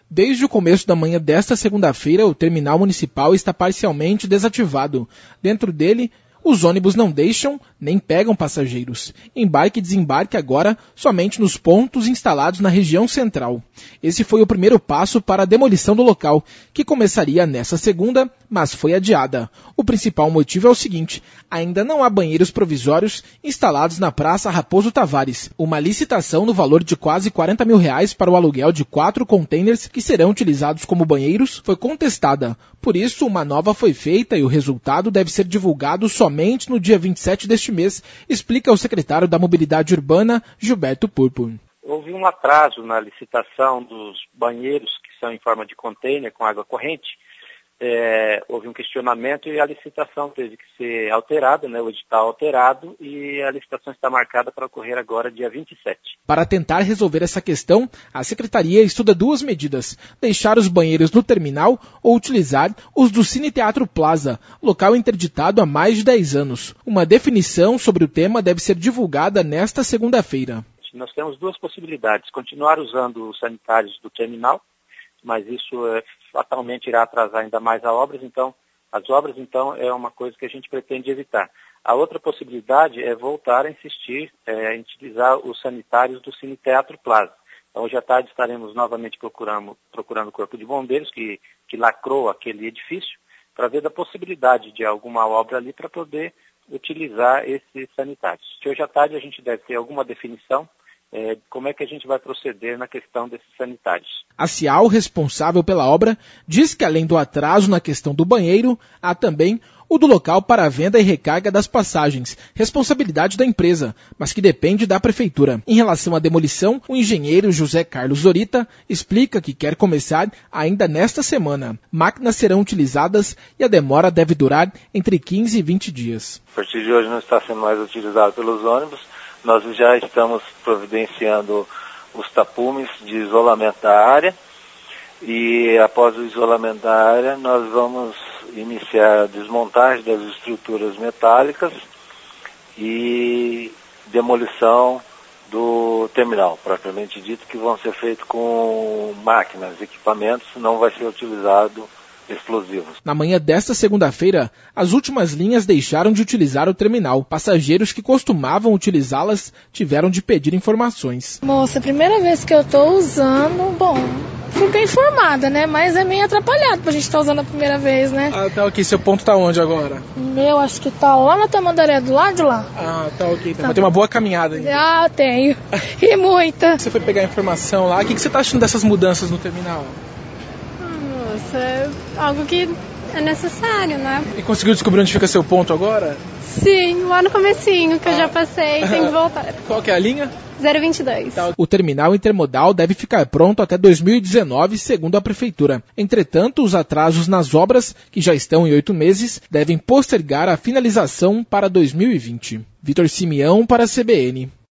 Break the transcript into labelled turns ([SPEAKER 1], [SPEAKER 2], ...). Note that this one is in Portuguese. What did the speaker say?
[SPEAKER 1] Desde o começo da manhã desta segunda-feira, o terminal municipal está parcialmente desativado. Dentro dele, os ônibus não deixam nem pegam passageiros. Embarque e desembarque agora somente nos pontos instalados na região central. Esse foi o primeiro passo para a demolição do local, que começaria nesta segunda, mas foi adiada. O principal motivo é o seguinte: ainda não há banheiros provisórios instalados na Praça Raposo Tavares. Uma licitação no valor de quase R$40 mil para o aluguel de 4 containers que serão utilizados como banheiros foi contestada. Por isso, uma nova foi feita e o resultado deve ser divulgado somente no dia 27 deste mês, explica o secretário da Mobilidade Urbana, Gilberto Purpur.
[SPEAKER 2] Houve um atraso na licitação dos banheiros que são em forma de container com água corrente. Houve um questionamento e a licitação teve que ser alterada, o edital alterado, e a licitação está marcada para ocorrer agora dia 27.
[SPEAKER 1] Para tentar resolver essa questão, a Secretaria estuda 2 medidas: deixar os banheiros no terminal ou utilizar os do Cine Teatro Plaza, local interditado há mais de 10 anos. Uma definição sobre o tema deve ser divulgada nesta segunda-feira.
[SPEAKER 2] Nós temos 2 possibilidades: continuar usando os sanitários do terminal, mas isso fatalmente irá atrasar ainda mais as obras, então é uma coisa que a gente pretende evitar. A outra possibilidade é voltar a insistir em utilizar os sanitários do Cine Teatro Plaza. Então, hoje à tarde estaremos novamente procurando o Corpo de Bombeiros, que lacrou aquele edifício, para ver da possibilidade de alguma obra ali para poder utilizar esses sanitários. Hoje à tarde a gente deve ter alguma definição como é que a gente vai proceder na questão desses sanitários.
[SPEAKER 1] A Cial, responsável pela obra, diz que além do atraso na questão do banheiro, há também o do local para a venda e recarga das passagens, responsabilidade da empresa, mas que depende da prefeitura. Em relação à demolição, o engenheiro José Carlos Zorita explica que quer começar ainda nesta semana. Máquinas serão utilizadas e a demora deve durar entre 15 e 20 dias.
[SPEAKER 3] A partir de hoje não está sendo mais utilizado pelos ônibus. Nós já estamos providenciando os tapumes de isolamento da área e após o isolamento da área nós vamos iniciar a desmontagem das estruturas metálicas e demolição do terminal, propriamente dito, que vão ser feitos com máquinas, equipamentos, não vai ser utilizado explosivos.
[SPEAKER 1] Na manhã desta segunda-feira, as últimas linhas deixaram de utilizar o terminal. Passageiros que costumavam utilizá-las tiveram de pedir informações.
[SPEAKER 4] Moça, primeira vez que eu estou usando, fui bem informada, Mas é meio atrapalhado pra gente estar usando a primeira vez,
[SPEAKER 1] Tá ok. Seu ponto tá onde agora?
[SPEAKER 4] Acho que tá lá na Tamandaré, do lado de lá.
[SPEAKER 1] Tá ok. Tá. Tem uma boa caminhada aí.
[SPEAKER 4] Tenho. E muita.
[SPEAKER 1] Você foi pegar informação lá. O que você tá achando dessas mudanças no terminal?
[SPEAKER 5] É algo que é necessário,
[SPEAKER 1] E conseguiu descobrir onde fica seu ponto agora?
[SPEAKER 5] Sim, lá no comecinho, que eu já passei, tem que voltar.
[SPEAKER 1] Qual que é a linha?
[SPEAKER 5] 022.
[SPEAKER 1] O terminal intermodal deve ficar pronto até 2019, segundo a prefeitura. Entretanto, os atrasos nas obras, que já estão em 8 meses, devem postergar a finalização para 2020. Vitor Simeão para a CBN.